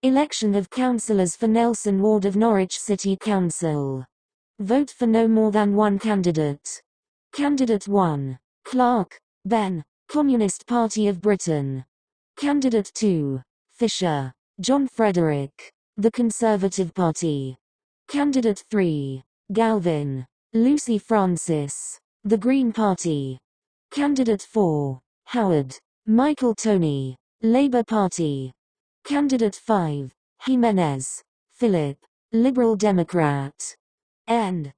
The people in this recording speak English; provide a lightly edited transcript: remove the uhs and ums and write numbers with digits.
Election of councillors for Nelson Ward of Norwich City Council. Vote for no more than one candidate. Candidate 1. Clark, Ben, Communist Party of Britain. Candidate 2. Fisher, John Frederick, The Conservative Party. Candidate 3. Galvin, Lucy Francis, The Green Party. Candidate 4. Howard, Michael Tony, Labour Party. Candidate 5. Jimenez, Philip, Liberal Democrat. End.